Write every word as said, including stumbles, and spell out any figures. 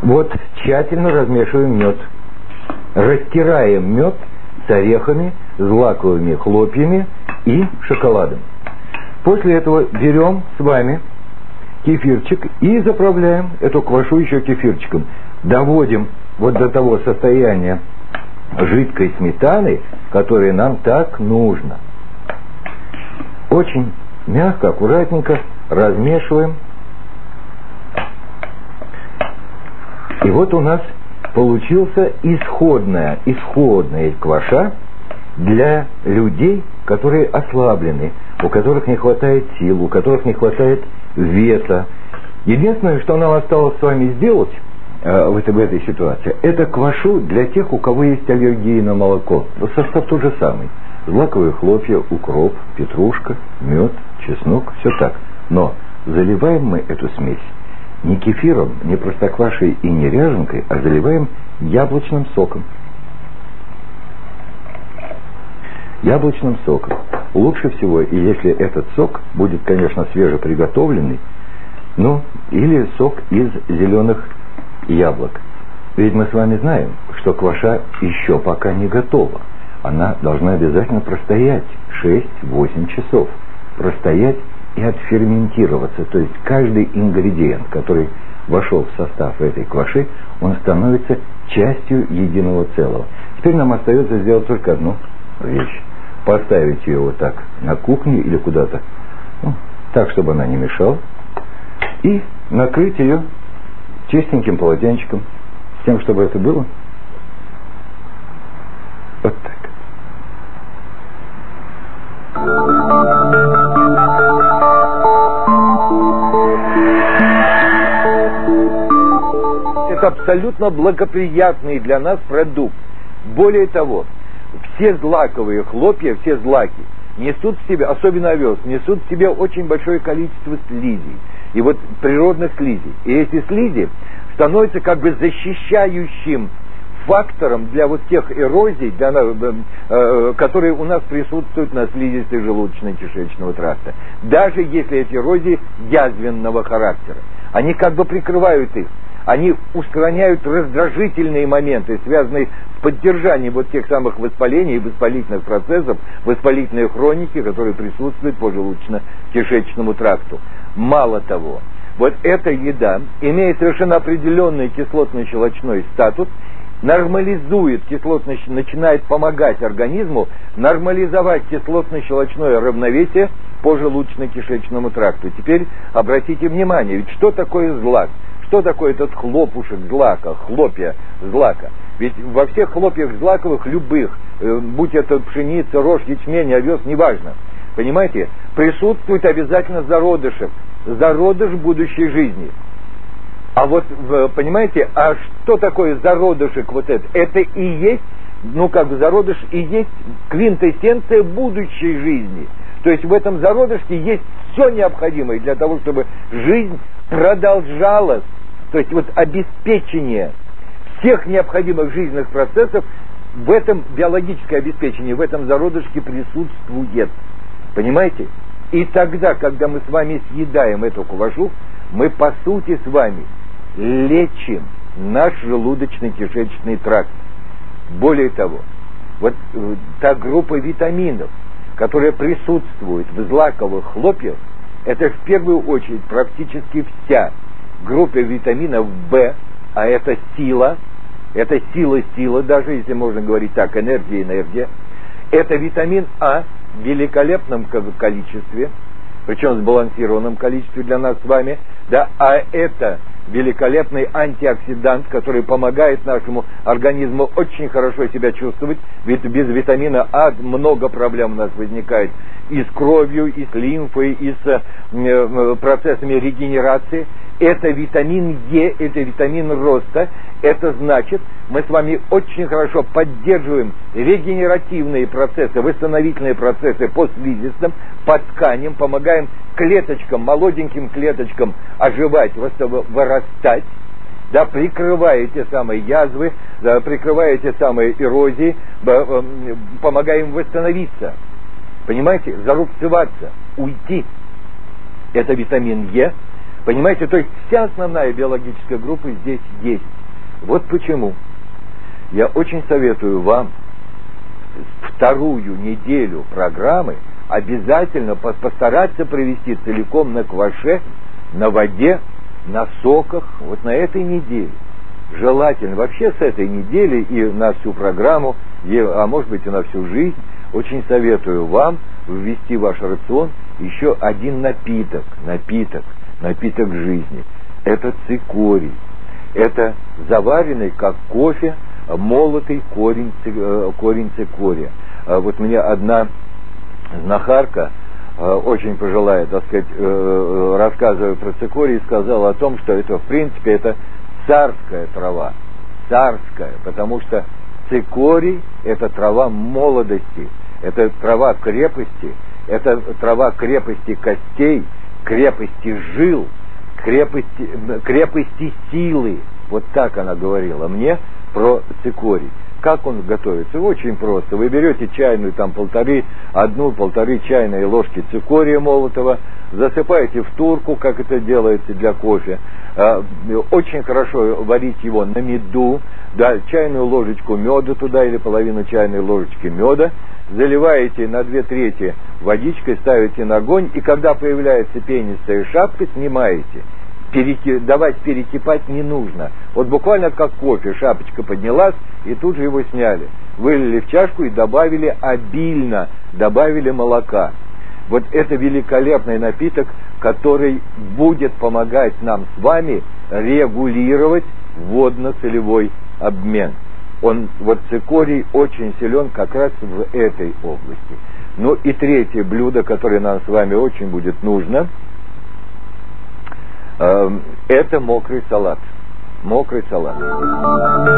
Вот тщательно размешиваем мед. Растираем мед с орехами, злаковыми хлопьями и шоколадом. После этого берем с вами кефирчик и заправляем эту квашу еще кефирчиком. Доводим вот до того состояния жидкой сметаны, которой нам так нужно. Очень мягко, аккуратненько размешиваем. И вот у нас получился исходная, исходная кваша для людей, которые ослаблены, у которых не хватает сил, у которых не хватает веса. Единственное, что нам осталось с вами сделать э, в, этой, в этой ситуации, это квашу для тех, у кого есть аллергия на молоко. Состав тот же самый. Злаковые хлопья, укроп, петрушка, мед, чеснок, все так. Но заливаем мы эту смесь не кефиром, не простоквашей и не ряженкой, а заливаем яблочным соком. Яблочным соком. Лучше всего, и если этот сок будет, конечно, свежеприготовленный, ну, или сок из зеленых яблок. Ведь мы с вами знаем, что кваша еще пока не готова. Она должна обязательно простоять шесть-восемь часов. Простоять и отферментироваться. То есть каждый ингредиент, который вошел в состав этой кваши, он становится частью единого целого. Теперь нам остается сделать только одну вещь. Поставить ее вот так на кухне или куда-то, ну, так, чтобы она не мешала, и накрыть ее чистеньким полотенчиком, с тем, чтобы это было вот так. Это абсолютно благоприятный для нас продукт. Более того, все злаковые хлопья, все злаки несут в себе, особенно овес, несут в себе очень большое количество слизей. И вот природных слизей. И эти слизи становятся как бы защищающим фактором для вот тех эрозий, для, э, которые у нас присутствуют на слизистой желудочно-кишечного тракта. Даже если эти эрозии язвенного характера. Они как бы прикрывают их. Они устраняют раздражительные моменты, связанные с поддержанием вот тех самых воспалений и воспалительных процессов, воспалительной хроники, которые присутствуют по желудочно-кишечному тракту. Мало того, вот эта еда имеет совершенно определенный кислотно-щелочной статус, нормализует кислотно, начинает помогать организму нормализовать кислотно-щелочное равновесие по желудочно-кишечному тракту. Теперь обратите внимание, ведь что такое злак? Что такое этот хлопушек злака, хлопья злака? Ведь во всех хлопьях злаковых, любых, э, будь это пшеница, рожь, ячмень, овес, неважно, понимаете, присутствует обязательно зародышек, зародыш будущей жизни. А вот, понимаете, а что такое зародышек вот это? Это и есть, ну как бы зародыш и есть квинтэссенция будущей жизни. То есть в этом зародышке есть все необходимое для того, чтобы жизнь продолжалась. То есть вот обеспечение всех необходимых жизненных процессов в этом биологическое обеспечение, в этом зародышке присутствует. Понимаете? И тогда, когда мы с вами съедаем эту квашу, мы по сути с вами лечим наш желудочно-кишечный тракт. Более того, вот э, та группа витаминов, которая присутствует в злаковых хлопьях, это в первую очередь практически вся группа витаминов В, а это сила, это сила-сила, даже если можно говорить так, энергия-энергия. Это витамин А в великолепном количестве, причем в сбалансированном количестве для нас с вами, да, а это великолепный антиоксидант, который помогает нашему организму очень хорошо себя чувствовать, ведь без витамина А много проблем у нас возникает и с кровью, и с лимфой, и с э, процессами регенерации. Это витамин Е, это витамин роста. Это значит, мы с вами очень хорошо поддерживаем регенеративные процессы, восстановительные процессы по слизистым, по тканям, помогаем клеточкам, молоденьким клеточкам оживать, вырастать, да, прикрывая те самые язвы, да, прикрывая те самые эрозии, да, помогаем восстановиться, понимаете, зарубцеваться, уйти. Это витамин Е. Понимаете, то есть вся основная биологическая группа здесь есть. Вот почему я очень советую вам вторую неделю программы обязательно постараться провести целиком на кваше, на воде, на соках, вот на этой неделе. Желательно вообще с этой недели и на всю программу, а может быть и на всю жизнь, очень советую вам ввести в ваш рацион еще один напиток, напиток, напиток жизни. Это цикорий. Это заваренный, как кофе, молотый корень, корень цикория. Вот мне одна знахарка, очень пожилая, так сказать, рассказывая про цикорий, сказала о том, что это, в принципе, это царская трава, царская, потому что цикорий – это трава молодости, это трава крепости, это трава крепости костей, крепости жил, крепости, крепости силы. Вот так она говорила мне про цикорий. Как он готовится? Очень просто. Вы берете чайную, там полторы, одну-полторы чайные ложки цикория молотого, засыпаете в турку, как это делается для кофе. Очень хорошо варить его на меду, да, чайную ложечку меда туда или половину чайной ложечки меда, заливаете на две трети водичкой, ставите на огонь, и когда появляется пенистая шапка, снимаете. Переки... Давать перекипать не нужно. Вот буквально как кофе, шапочка поднялась, и тут же его сняли. Вылили в чашку и добавили обильно, добавили молока. Вот это великолепный напиток, который будет помогать нам с вами регулировать водно-солевой обмен. Он, вот цикорий очень силен как раз в этой области. Ну и третье блюдо, которое нам с вами очень будет нужно, это мокрый салат. Мокрый салат.